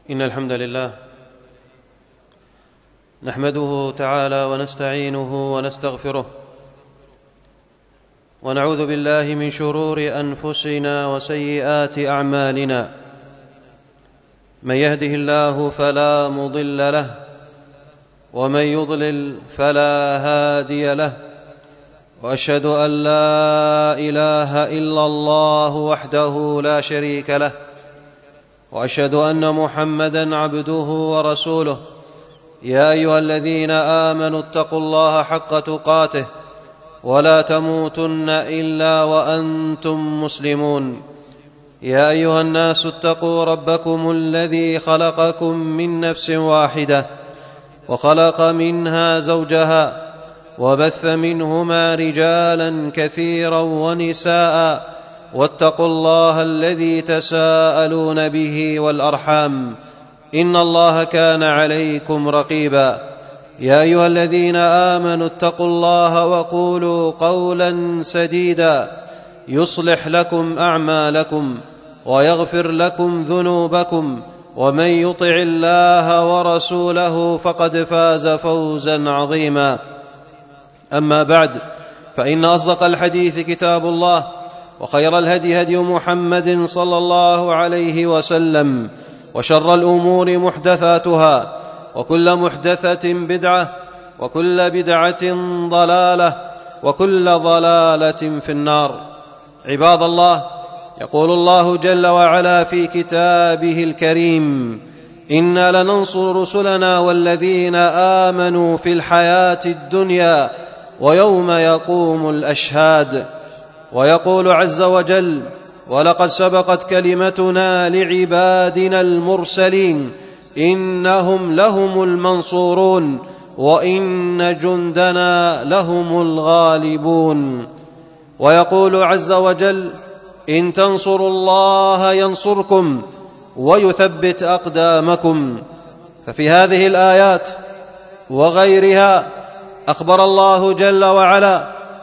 إن الحمد لله نحمده تعالى ونستعينه ونستغفره ونعوذ بالله من شرور أنفسنا وسيئات أعمالنا. من يهده الله فلا مضل له ومن يضلل فلا هادي له، وأشهد أن لا إله إلا الله وحده لا شريك له، وأشهد أن محمدًا عبده ورسوله. يا أيها الذين آمنوا اتقوا الله حق تقاته ولا تموتن إلا وأنتم مسلمون. يا أيها الناس اتقوا ربكم الذي خلقكم من نفس واحدة وخلق منها زوجها وبث منهما رجالا كثيرا ونساء، واتقوا الله الذي تساءلون به والأرحام، إن الله كان عليكم رقيبا. يا أيها الذين آمنوا اتقوا الله وقولوا قولا سديدا يصلح لكم أعمالكم ويغفر لكم ذنوبكم، ومن يطع الله ورسوله فقد فاز فوزا عظيما. أما بعد، فإن أصدق الحديث كتاب الله، وخير الهدي هدي محمد صلى الله عليه وسلم، وشر الأمور محدثاتها، وكل محدثة بدعة، وكل بدعة ضلالة، وكل ضلالة في النار. عباد الله، يقول الله جل وعلا في كتابه الكريم: إنا لننصر رسلنا والذين آمنوا في الحياة الدنيا ويوم يقوم الأشهاد. ويقول عز وجل: ولقد سبقت كلمتنا لعبادنا المرسلين إنهم لهم المنصورون وإن جندنا لهم الغالبون. ويقول عز وجل: إن تنصروا الله ينصركم ويثبت أقدامكم. ففي هذه الآيات وغيرها أخبر الله جل وعلا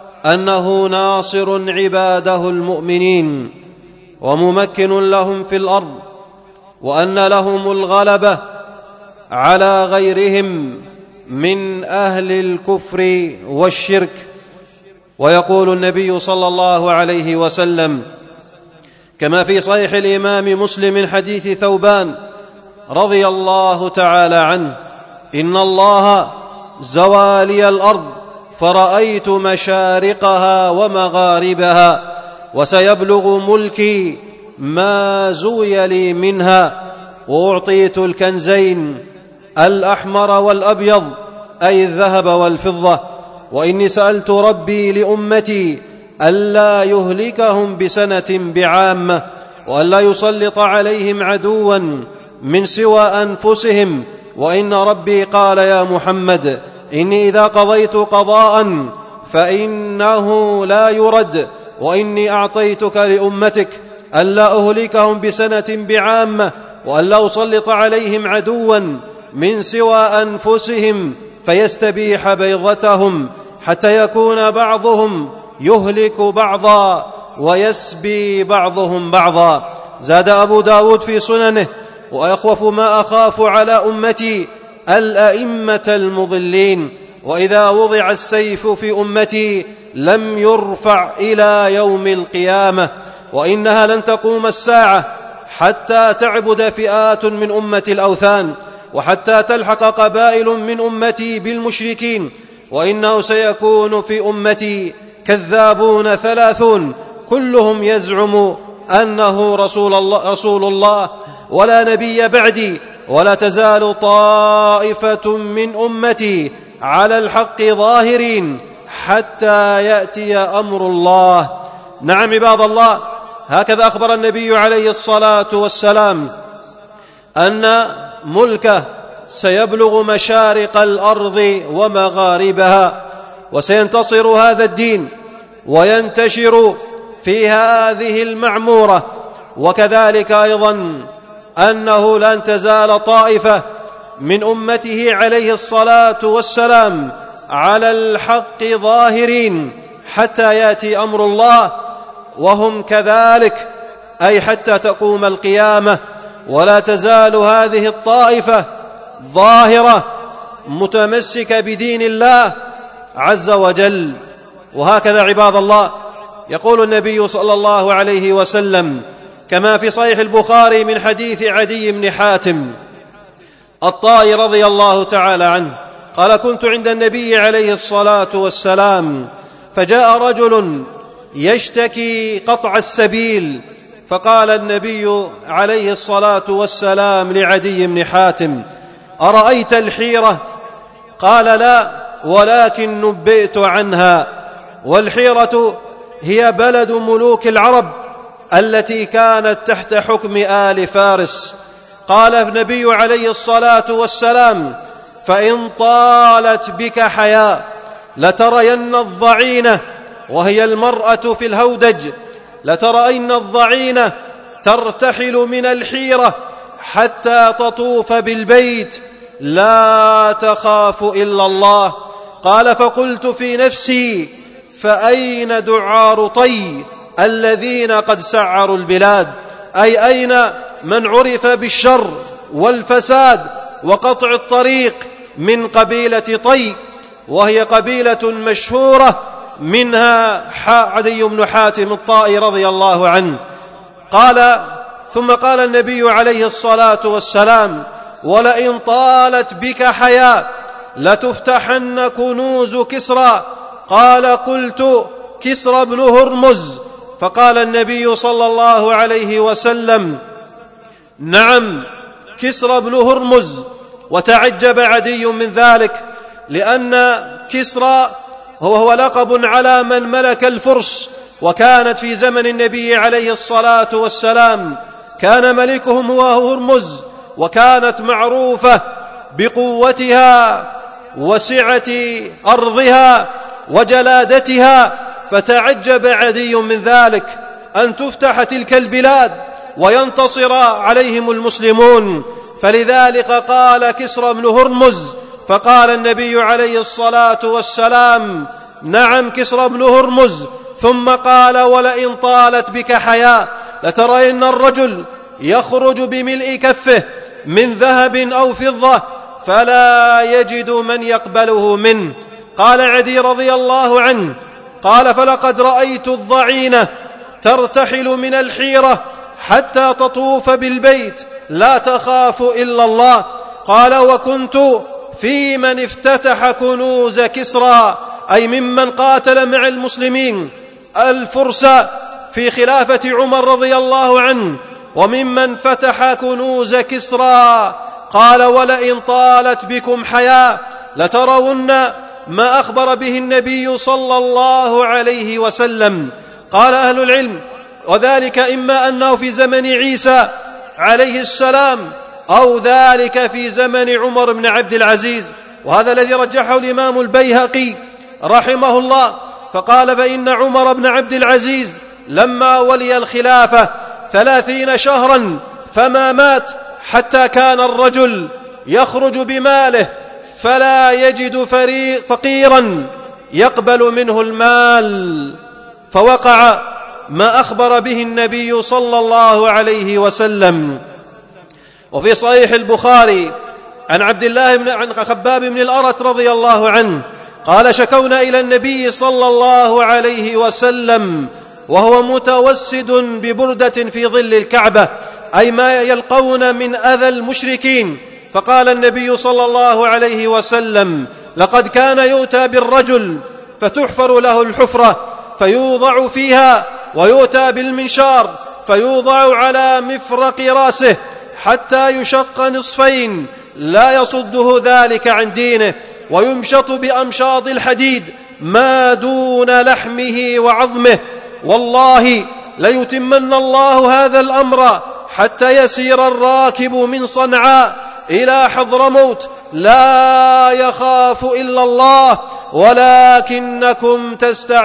أنه ناصر عباده المؤمنين وممكن لهم في الأرض، وأن لهم الغلبة على غيرهم من أهل الكفر والشرك. ويقول النبي صلى الله عليه وسلم كما في صحيح الإمام مسلم من حديث ثوبان رضي الله تعالى عنه: إن الله زوالي الأرض فرأيت مشارقها ومغاربها، وسيبلغ ملكي ما زوي لي منها، وأعطيت الكنزين الأحمر والأبيض أي الذهب والفضة، وإني سألت ربي لأمتي ألا يهلكهم بسنة بعامة، وألا يسلط عليهم عدوا من سوى أنفسهم، وإن ربي قال: يا محمد إني إذا قضيت قضاء فإنه لا يرد، وإني أعطيتك لأمتك ألا أهلكهم بسنة بعامة، وألا أسلط عليهم عدوا من سوى أنفسهم فيستبيح بيضتهم، حتى يكون بعضهم يهلك بعضا ويسبي بعضهم بعضا. زاد أبو داود في سننه: وأخوف ما أخاف على أمتي الأئمة المضلين، وإذا وضع السيف في أمتي لم يرفع إلى يوم القيامة، وإنها لن تقوم الساعة حتى تعبد فئات من أمة الأوثان، وحتى تلحق قبائل من أمتي بالمشركين، وإنه سيكون في أمتي كذابون 30 كلهم يزعم أنه رسول الله ولا نبي بعدي، ولا تزال طائفة من أمتي على الحق ظاهرين حتى يأتي أمر الله. نعم عباد الله، هكذا أخبر النبي عليه الصلاة والسلام أن ملكه سيبلغ مشارق الأرض ومغاربها، وسينتصر هذا الدين وينتشر في هذه المعمورة. وكذلك أيضا أنه لن تزال طائفة من أمته عليه الصلاة والسلام على الحق ظاهرين حتى يأتي أمر الله، وهم كذلك أي حتى تقوم القيامة. ولا تزال هذه الطائفة ظاهرة متمسكة بدين الله عز وجل. وهكذا عباد الله يقول النبي صلى الله عليه وسلم كما في صحيح البخاري من حديث عدي بن حاتم الطائي رضي الله تعالى عنه قال: كنت عند النبي عليه الصلاة والسلام فجاء رجل يشتكي قطع السبيل، فقال النبي عليه الصلاة والسلام لعدي بن حاتم: أرأيت الحيرة؟ قال: لا، ولكن نبئت عنها. والحيرة هي بلد ملوك العرب التي كانت تحت حكم آل فارس. قال النبي عليه الصلاة والسلام: فإن طالت بك حياة لترين الضعينة، وهي المرأة في الهودج، لترين الضعينة ترتحل من الحيرة حتى تطوف بالبيت لا تخاف إلا الله. قال: فقلت في نفسي: فأين دعار طي الذين قد سعروا البلاد؟ أي أين من عرف بالشر والفساد وقطع الطريق من قبيلة طي، وهي قبيلة مشهورة منها عدي بن حاتم الطائي رضي الله عنه. ثم قال النبي عليه الصلاة والسلام: ولئن طالت بك حياة لتفتحن كنوز كسرى. قال: قلت: كسرى بن هرمز؟ فقال النبي صلى الله عليه وسلم: نعم، كسرى بن هرمز. وتعجب عدي من ذلك، لأن كسرى هو لقب على من ملك الفرس، وكانت في زمن النبي عليه الصلاة والسلام كان ملكهم هو هرمز، وكانت معروفة بقوتها وسعة أرضها وجلادتها. فتعجب عدي من ذلك أن تفتح تلك البلاد وينتصر عليهم المسلمون، فلذلك قال كسرى بن هرمز. فقال النبي عليه الصلاة والسلام: نعم، كسرى بن هرمز. ثم قال: ولئن طالت بك حياة لترين الرجل يخرج بملء كفه من ذهب أو فضة فلا يجد من يقبله منه. قال عدي رضي الله عنه: قال: فلقد رأيت الضعينة ترتحل من الحيرة حتى تطوف بالبيت لا تخاف إلا الله. قال: وكنت في من افتتح كنوز كسرى، أي ممن قاتل مع المسلمين الفرس في خلافة عمر رضي الله عنه، وممن فتح كنوز كسرى. قال: ولئن طالت بكم حياة لترون ما أخبر به النبي صلى الله عليه وسلم. قال أهل العلم: وذلك إما أنه في زمن عيسى عليه السلام، أو ذلك في زمن عمر بن عبد العزيز، وهذا الذي رجحه الإمام البيهقي رحمه الله. فقال: فإن عمر بن عبد العزيز لما ولي الخلافة 30 شهرا فما مات، حتى كان الرجل يخرج بماله فلا يجد فقيرا يقبل منه المال، فوقع ما أخبر به النبي صلى الله عليه وسلم. وفي صحيح البخاري عن عن خباب بن الأرت رضي الله عنه قال: شكونا إلى النبي صلى الله عليه وسلم وهو متوسد ببردة في ظل الكعبة، أي ما يلقون من أذى المشركين. فقال النبي صلى الله عليه وسلم: لقد كان يؤتى بالرجل فتحفر له الحفرة فيوضع فيها، ويؤتى بالمنشار فيوضع على مفرق راسه حتى يشق نصفين، لا يصده ذلك عن دينه، ويمشط بأمشاط الحديد ما دون لحمه وعظمه. والله ليتمن الله هذا الأمر حتى يسير الراكب من صنعاء إلى حضرموت لا يخاف إلا الله، ولكنكم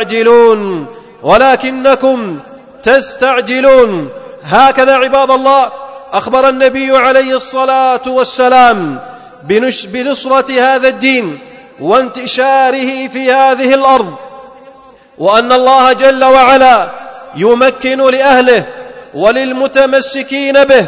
تستعجلون. هكذا عباد الله أخبر النبي عليه الصلاة والسلام بنصرة هذا الدين وانتشاره في هذه الأرض، وأن الله جل وعلا يمكن لأهله وللمتمسكين به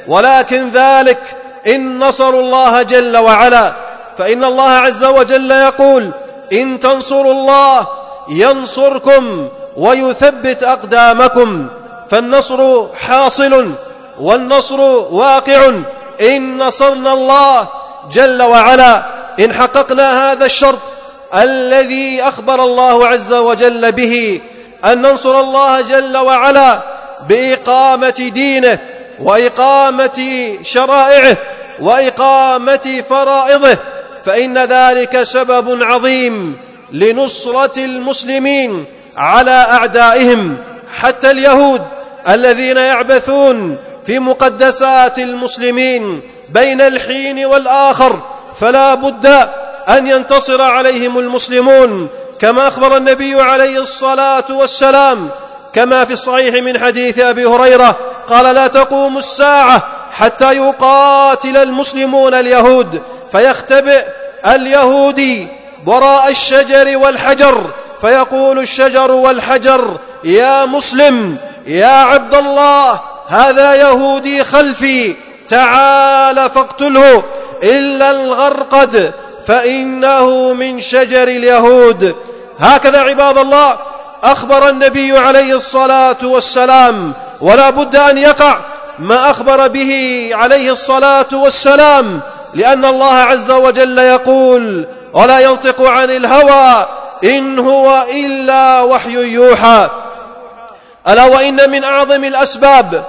ولكن ذلك إن نصروا الله جل وعلا، فإن الله عز وجل يقول: إن تنصروا الله ينصركم ويثبت أقدامكم. فالنصر حاصل والنصر واقع إن نصرنا الله جل وعلا، إن حققنا هذا الشرط الذي أخبر الله عز وجل به، أن ننصر الله جل وعلا بإقامة دينه وإقامة شرائعه وإقامة فرائضه، فإن ذلك سبب عظيم لنصرة المسلمين على أعدائهم، حتى اليهود الذين يعبثون في مقدسات المسلمين بين الحين والآخر، فلا بد أن ينتصر عليهم المسلمون، كما أخبر النبي عليه الصلاة والسلام كما في الصحيح من حديث أبي هريرة قال: لا تقوم الساعة حتى يقاتل المسلمون اليهود، فيختبئ اليهودي وراء الشجر والحجر، فيقول الشجر والحجر: يا مسلم، يا عبد الله، هذا يهودي خلفي، تعال فاقتله إلا الغرقد فإنه من شجر اليهود. هكذا عباد الله أخبر النبي عليه الصلاة والسلام، ولا بد أن يقع ما أخبر به عليه الصلاة والسلام، لأن الله عز وجل يقول: ولا ينطق عن الهوى إن هو إلا وحي يوحى. ألا وإن من أعظم الأسباب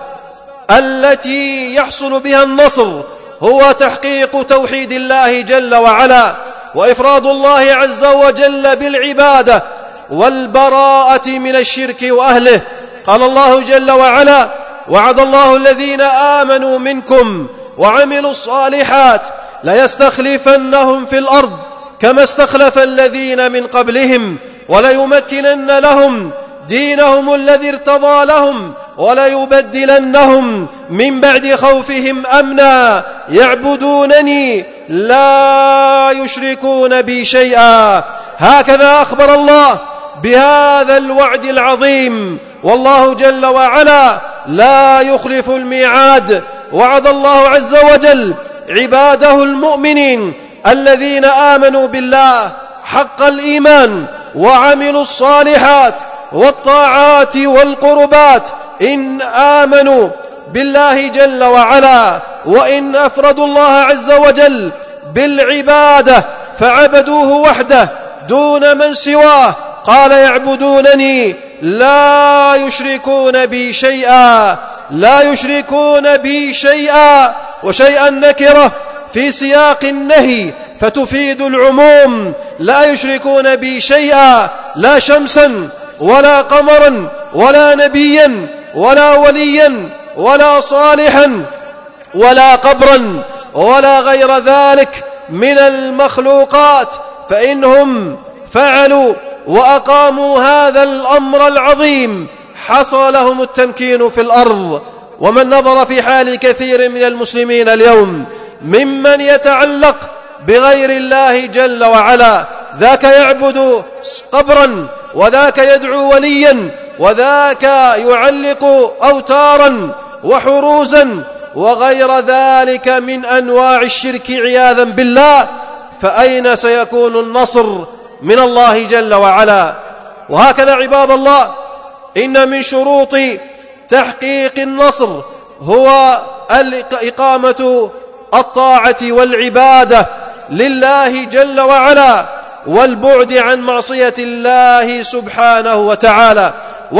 التي يحصل بها النصر هو تحقيق توحيد الله جل وعلا، وإفراد الله عز وجل بالعبادة والبراءة من الشرك وأهله. قال الله جل وعلا: وعد الله الذين آمنوا منكم وعملوا الصالحات ليستخلفنهم في الأرض كما استخلف الذين من قبلهم وليمكنن لهم دينهم الذي ارتضى لهم وليبدلنهم من بعد خوفهم أمنا يعبدونني لا يشركون بي شيئا. هكذا أخبر الله بهذا الوعد العظيم، والله جل وعلا لا يخلف الميعاد. وعد الله عز وجل عباده المؤمنين الذين آمنوا بالله حق الإيمان وعملوا الصالحات والطاعات والقربات، إن آمنوا بالله جل وعلا وإن أفردوا الله عز وجل بالعبادة فعبدوه وحده دون من سواه، قال: يعبدونني لا يشركون بي شيئا. لا يشركون بي شيئا، وشيئا نكرة في سياق النهي فتفيد العموم. لا يشركون بي شيئا، لا شمسا ولا قمرا ولا نبيا ولا وليا ولا صالحا ولا قبرا ولا غير ذلك من المخلوقات، فإنهم فعلوا وأقاموا هذا الأمر العظيم حصل لهم التمكين في الأرض. ومن نظر في حال كثير من المسلمين اليوم ممن يتعلق بغير الله جل وعلا، ذاك يعبد قبرا وذاك يدعو وليا وذاك يعلق أوتارا وحروزا وغير ذلك من أنواع الشرك عياذا بالله، فأين سيكون النصر من الله جل وعلا؟ وهكذا عباد الله إن من شروط تحقيق النصر هو إقامة الطاعة والعبادة لله جل وعلا والبعد عن معصية الله سبحانه وتعالى.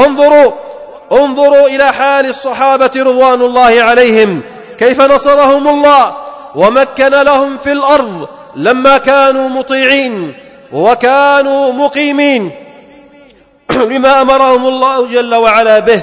انظروا إلى حال الصحابة رضوان الله عليهم، كيف نصرهم الله ومكن لهم في الأرض لما كانوا مطيعين وكانوا مقيمين لما أمرهم الله جل وعلا به،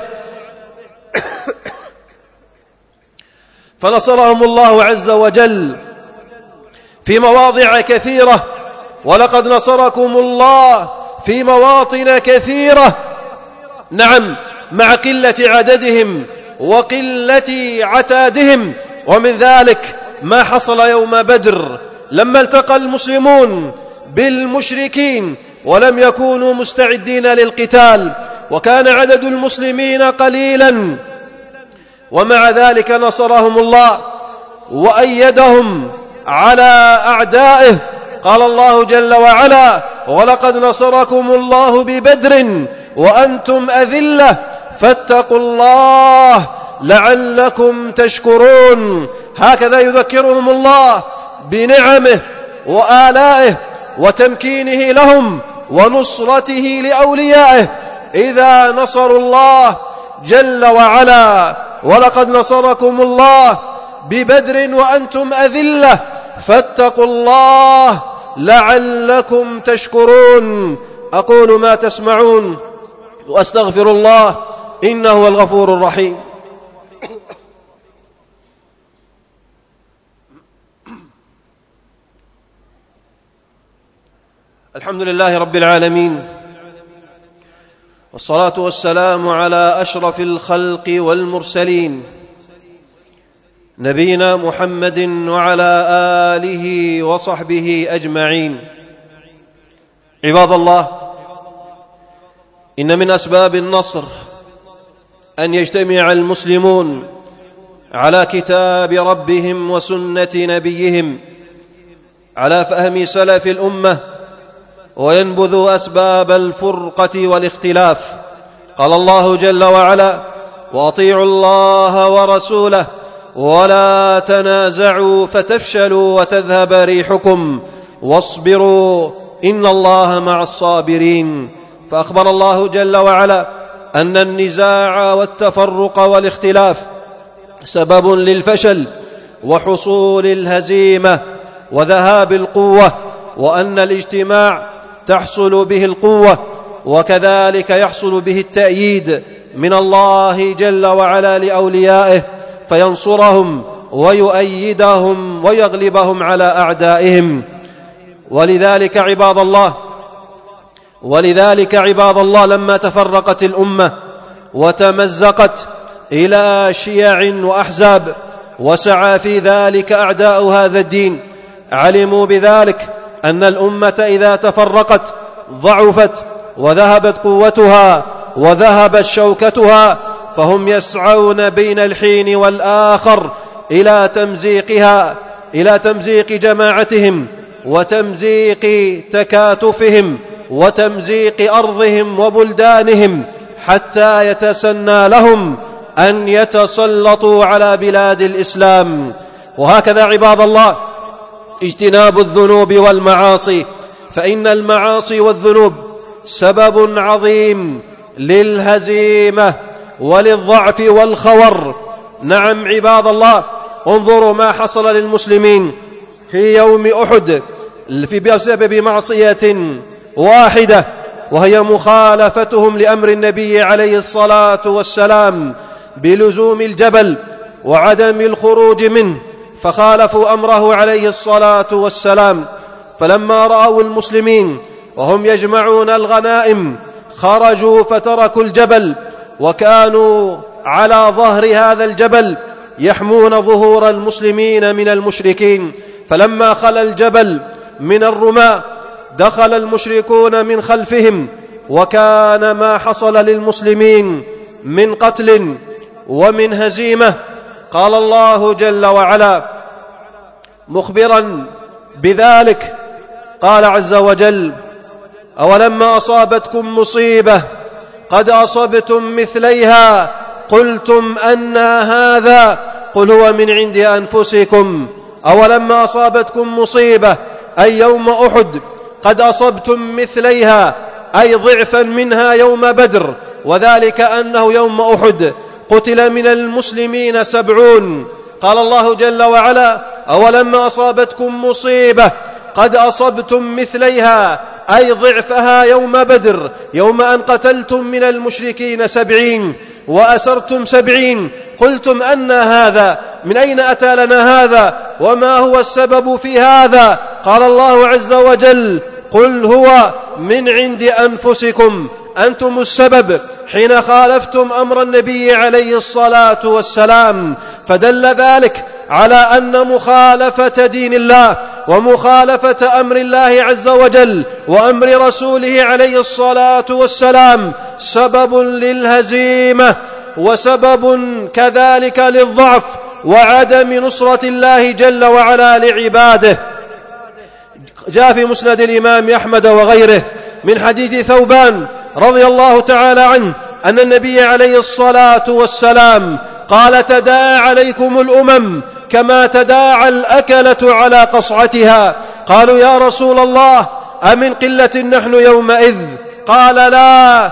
فنصرهم الله عز وجل في مواضع كثيرة، ولقد نصركم الله في مواطن كثيرة، نعم، مع قلة عددهم وقلة عتادهم. ومن ذلك ما حصل يوم بدر لما التقى المسلمون بالمشركين ولم يكونوا مستعدين للقتال، وكان عدد المسلمين قليلا ومع ذلك نصرهم الله وأيدهم على أعدائه. قال الله جل وعلا: ولقد نصركم الله ببدر وأنتم أذلة فاتقوا الله لعلكم تشكرون. هكذا يذكرهم الله بنعمه وآلائه وتمكينه لهم ونصرته لأوليائه إذا نصروا الله جل وعلا. ولقد نصركم الله ببدر وأنتم أذلة فاتقوا الله لعلكم تشكرون. أقول ما تسمعون وأستغفر الله إنه هو الغفور الرحيم. الحمد لله رب العالمين، والصلاة والسلام على أشرف الخلق والمرسلين نبينا محمد وعلى آله وصحبه أجمعين. عباد الله، إن من أسباب النصر أن يجتمع المسلمون على كتاب ربهم وسنة نبيهم على فهم سلف الأمة، وينبذوا أسباب الفرقة والاختلاف. قال الله جل وعلا: وأطيعوا الله ورسوله ولا تنازعوا فتفشلوا وتذهب ريحكم واصبروا إن الله مع الصابرين. فأخبر الله جل وعلا أن النزاع والتفرق والاختلاف سبب للفشل وحصول الهزيمة وذهاب القوة، وأن الاجتماع تحصل به القوة، وكذلك يحصل به التأييد من الله جل وعلا لأوليائه فينصرهم ويؤيدهم ويغلبهم على أعدائهم. ولذلك عباد الله لما تفرقت الأمة وتمزقت إلى شيع وأحزاب وسعى في ذلك أعداء هذا الدين، علموا بذلك أن الأمة إذا تفرقت ضعفت وذهبت قوتها وذهبت شوكتها، فهم يسعون بين الحين والآخر إلى تمزيقها، إلى تمزيق جماعتهم وتمزيق تكاتفهم وتمزيق أرضهم وبلدانهم، حتى يتسنى لهم أن يتسلطوا على بلاد الإسلام. وهكذا عباد الله اجتناب الذنوب والمعاصي، فإن المعاصي والذنوب سبب عظيم للهزيمة وللضعف والخور. نعم عباد الله، انظروا ما حصل للمسلمين في يوم أحد بسبب معصية واحدة، وهي مخالفتهم لأمر النبي عليه الصلاة والسلام بلزوم الجبل وعدم الخروج منه، فخالفوا أمره عليه الصلاة والسلام. فلما رأوا المسلمين وهم يجمعون الغنائم خرجوا فتركوا الجبل، وكانوا على ظهر هذا الجبل يحمون ظهور المسلمين من المشركين. فلما خلا الجبل من الرماة دخل المشركون من خلفهم، وكان ما حصل للمسلمين من قتل ومن هزيمة. قال الله جل وعلا مخبرا بذلك، قال عز وجل: أولما أصابتكم مصيبة قد أصبتم مثليها قلتم أنى هذا قل هو من عند أنفسكم. أولما أصابتكم مصيبة أي يوم أحد قد أصبتم مثليها أي ضعفا منها يوم بدر، وذلك أنه يوم أحد قتل من المسلمين 70. قال الله جل وعلا: أولما أصابتكم مصيبة قد أصبتم مثليها أي ضعفها يوم بدر، يوم أن قتلتم من المشركين 70 وأسرتم 70 قلتم أن هذا، من أين أتى لنا هذا وما هو السبب في هذا؟ قال الله عز وجل: قل هو من عند أنفسكم، أنتم السبب حين خالفتم أمر النبي عليه الصلاة والسلام. فدل ذلك على أن مخالفة دين الله ومخالفة أمر الله عز وجل وأمر رسوله عليه الصلاة والسلام سبب للهزيمة وسبب كذلك للضعف وعدم نصرة الله جل وعلا لعباده. جاء في مسند الإمام أحمد وغيره من حديث ثوبان رضي الله تعالى عنه أن النبي عليه الصلاة والسلام قال: تداعى عليكم الأمم كما تداعى الأكلة على قصعتها. قالوا: يا رسول الله، أمن قلة نحن يومئذ؟ قال: لا،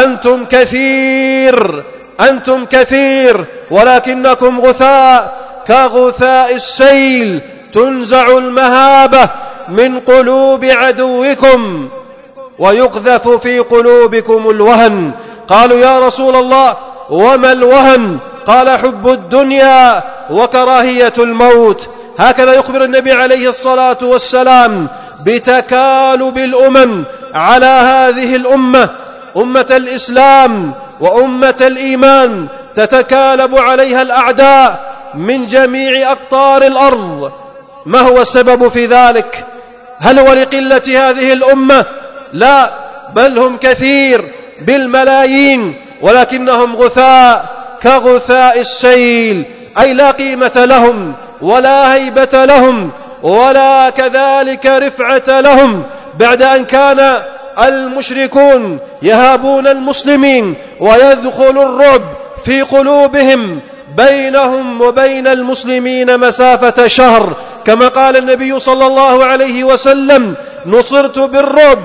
أنتم كثير ولكنكم غثاء كغثاء السيل، تنزع المهابة من قلوب عدوكم ويقذف في قلوبكم الوهن. قالوا: يا رسول الله، وما الوهن؟ قال: حب الدنيا وكراهية الموت. هكذا يخبر النبي عليه الصلاة والسلام بتكالب الأمم على هذه الأمة، أمة الإسلام وأمة الإيمان، تتكالب عليها الأعداء من جميع أقطار الأرض. ما هو السبب في ذلك؟ هل هو لقلة هذه الأمة؟ لا، بل هم كثير بالملايين ولكنهم غثاء كغثاء السيل، أي لا قيمة لهم ولا هيبة لهم ولا كذلك رفعة لهم، بعد أن كان المشركون يهابون المسلمين ويدخل الرعب في قلوبهم بينهم وبين المسلمين مسافة شهر، كما قال النبي صلى الله عليه وسلم: نصرت بالرعب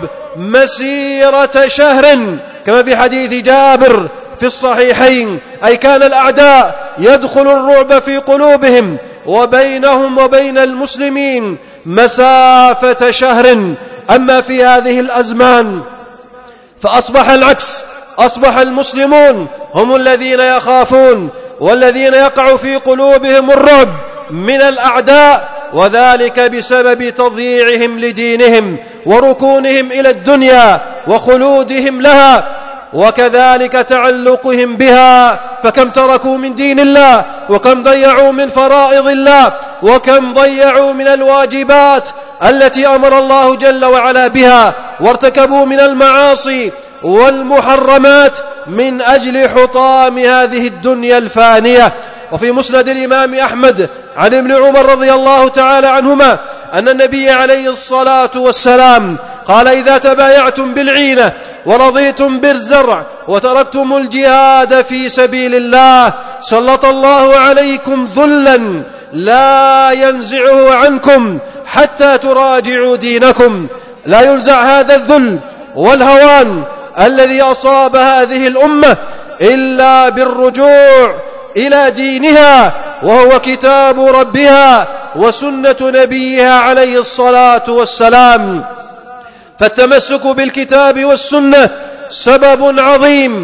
مسيرة شهر، كما في حديث جابر في الصحيحين. أي كان الأعداء يدخل الرعب في قلوبهم وبينهم وبين المسلمين مسافة شهر. أما في هذه الأزمان فأصبح العكس، أصبح المسلمون هم الذين يخافون والذين يقع في قلوبهم الرعب من الأعداء، وذلك بسبب تضييعهم لدينهم وركونهم إلى الدنيا وخلودهم لها، وكذلك تعلقهم بها. فكم تركوا من دين الله، وكم ضيعوا من فرائض الله، وكم ضيعوا من الواجبات التي أمر الله جل وعلا بها، وارتكبوا من المعاصي والمحرمات من أجل حطام هذه الدنيا الفانية. وفي مسند الإمام أحمد عن ابن عمر رضي الله تعالى عنهما أن النبي عليه الصلاة والسلام قال: إذا تبايعتم بالعينة ورضيتم بالزرع وتركتم الجهاد في سبيل الله سلط الله عليكم ذلا لا ينزعه عنكم حتى تراجعوا دينكم. لا ينزع هذا الذل والهوان الذي أصاب هذه الأمة إلا بالرجوع إلى دينها، وهو كتاب ربها وسنة نبيها عليه الصلاة والسلام. فالتمسك بالكتاب والسنة سبب عظيم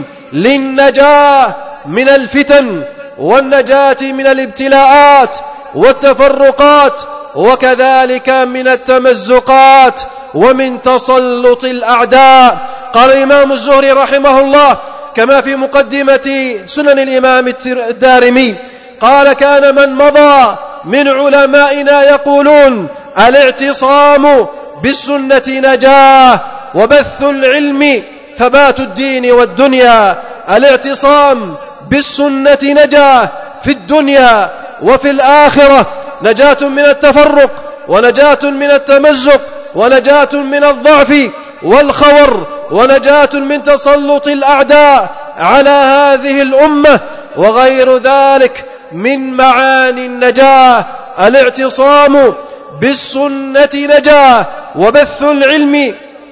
للنجاة من الفتن والنجاة من الابتلاءات والتفرقات، وكذلك من التمزقات ومن تسلط الأعداء. قال الإمام الزهري رحمه الله كما في مقدمة سنن الإمام الدارمي قال: كان من مضى من علمائنا يقولون: الاعتصام بالسنة نجاة، وبث العلم ثبات الدين والدنيا. الاعتصام بالسنة نجاة في الدنيا وفي الآخرة، نجاة من التفرق، ونجاة من التمزق، ونجاة من الضعف والخور، ونجاة من تسلط الأعداء على هذه الأمة، وغير ذلك من معاني النجاة. الاعتصام بالسنة نجاة، وبث العلم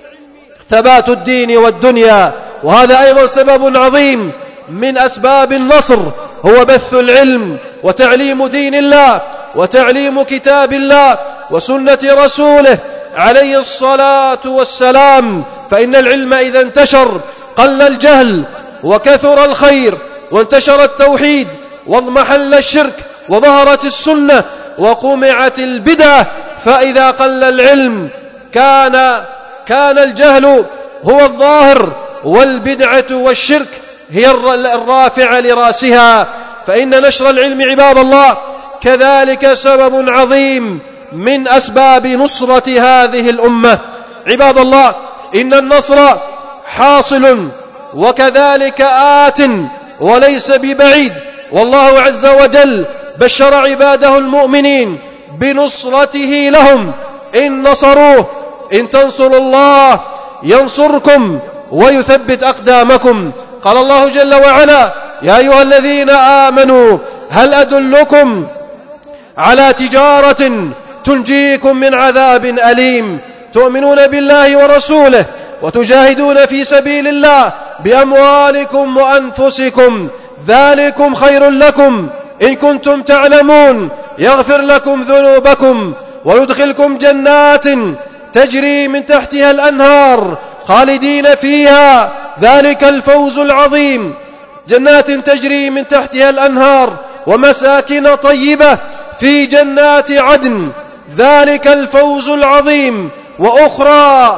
ثبات الدين والدنيا. وهذا أيضا سبب عظيم من أسباب النصر، هو بث العلم وتعليم دين الله وتعليم كتاب الله وسنة رسوله عليه الصلاة والسلام. فإن العلم إذا انتشر قل الجهل وكثر الخير، وانتشر التوحيد واضمحل الشرك وظهرت السنة وقمعت البدعة. فإذا قل العلم كان الجهل هو الظاهر، والبدعة والشرك هي الرافع لراسها. فإن نشر العلم عباد الله كذلك سبب عظيم من أسباب نصرة هذه الأمة. عباد الله، إن النصر حاصل وكذلك آت وليس ببعيد. والله عز وجل بشر عباده المؤمنين بنصرته لهم إن نصروه. إن تنصروا الله ينصركم ويثبت أقدامكم. قال الله جل وعلا: يا أيها الذين آمنوا هل أدلكم على تجارة تنجيكم من عذاب أليم تؤمنون بالله ورسوله وتجاهدون في سبيل الله بأموالكم وأنفسكم ذلكم خير لكم إن كنتم تعلمون يغفر لكم ذنوبكم ويدخلكم جنات تجري من تحتها الأنهار خالدين فيها ذلك الفوز العظيم. جنات تجري من تحتها الأنهار ومساكن طيبة في جنات عدن ذلك الفوز العظيم. وأخرى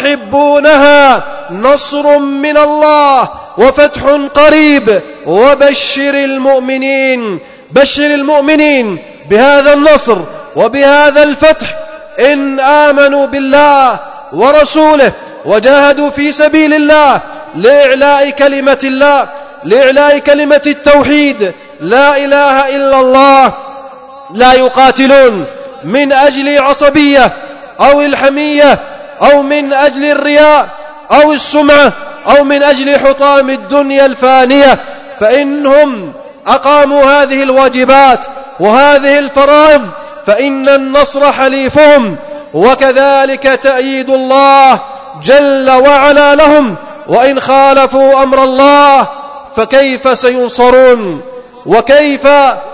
تحبونها نصر من الله وفتح قريب وبشر المؤمنين. بشر المؤمنين بهذا النصر وبهذا الفتح إن آمنوا بالله ورسوله وجاهدوا في سبيل الله لإعلاء كلمة الله، لإعلاء كلمة التوحيد لا إله إلا الله. لا يقاتلون من أجل عصبية أو الحمية أو من أجل الرياء أو السمعة أو من أجل حطام الدنيا الفانية، فإنهم أقاموا هذه الواجبات وهذه الفرائض فإن النصر حليفهم، وكذلك تأييد الله جل وعلا لهم. وإن خالفوا أمر الله فكيف سينصرون وكيف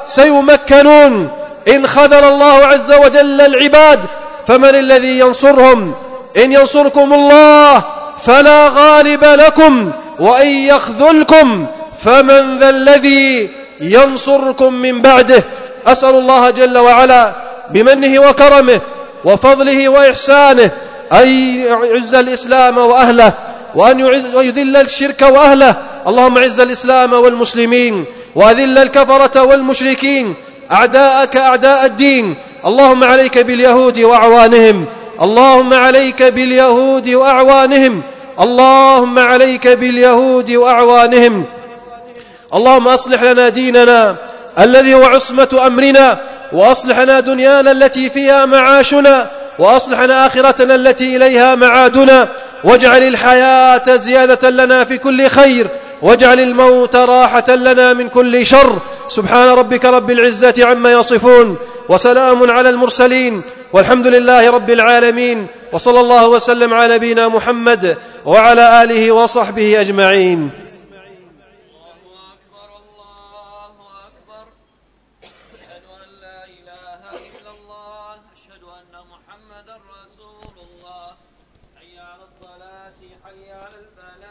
سيمكنون؟ إن خذل الله عز وجل العباد فمن الذي ينصرهم؟ إن ينصركم الله فلا غالب لكم وإن يخذلكم فمن ذا الذي ينصركم من بعده. أسأل الله جل وعلا بمنه وكرمه وفضله وإحسانه أن يعز الإسلام وأهله وأن يذل الشرك وأهله. اللهم اعز الإسلام والمسلمين وأذل الكفرة والمشركين أعداءك أعداء الدين. اللهم عليك باليهود وأعوانهم، اللهم عليك باليهود وأعوانهم، اللهم عليك باليهود وأعوانهم. اللهم أصلح لنا ديننا الذي هو عصمة أمرنا، وأصلح لنا دنيانا التي فيها معاشنا، وأصلح لنا آخرتنا التي إليها معادنا، واجعل الحياة زيادة لنا في كل خير، واجعل الموت راحة لنا من كل شر. سبحان ربك رب العزة عما يصفون وسلام على المرسلين والحمد لله رب العالمين، وصلى الله وسلم على نبينا محمد وعلى آله وصحبه أجمعين.